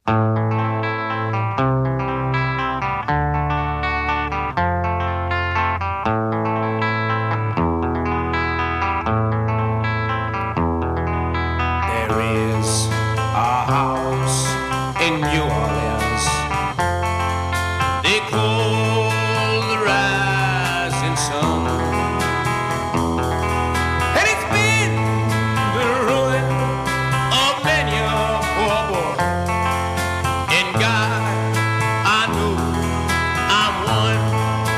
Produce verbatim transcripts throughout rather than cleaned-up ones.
There is a house in New Orleans they call the rising sun, and it's been the ruin of many a poor boy. And God, I know I'm one.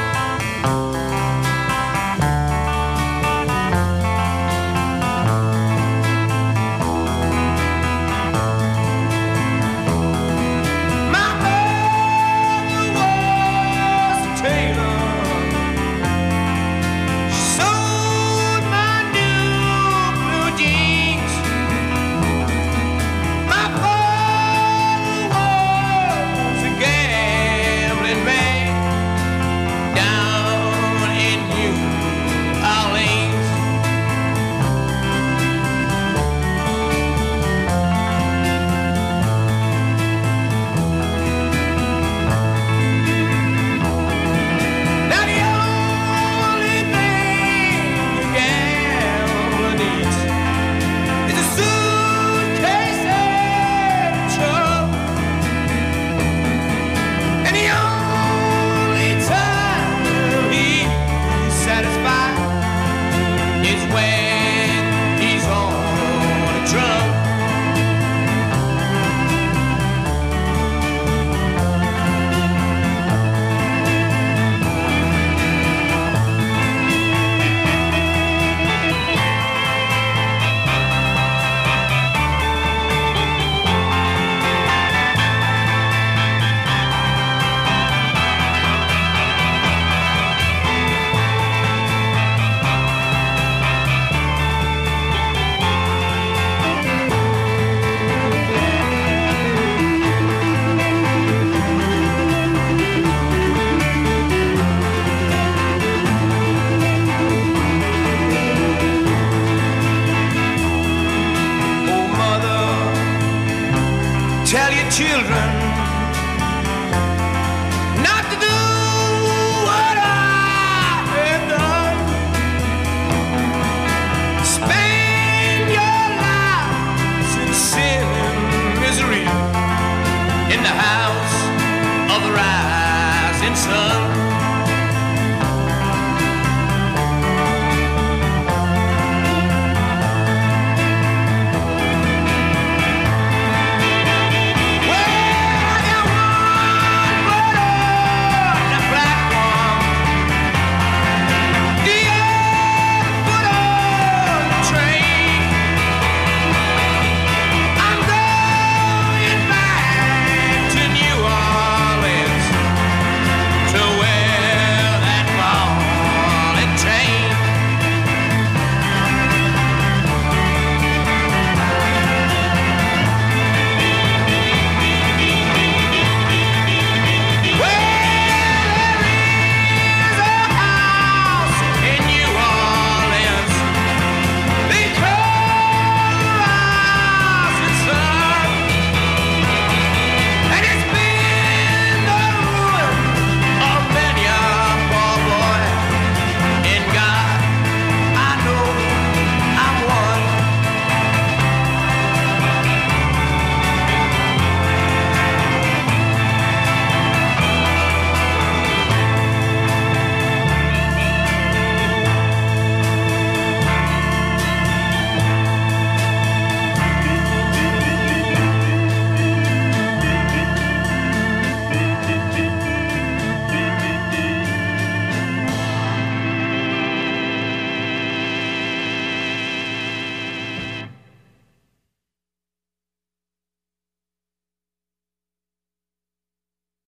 My mother was a tailor. She sewed my new blue jeans. My father was a gambling man down in New Orleans. Now the only thing a gambler needs is a suitcase and a truck. And the only time he's satisfied is when he's on a drunk. Oh, mother, tell your children not to do what I have done. Spend your lives in sin and misery in the house of the rising sun.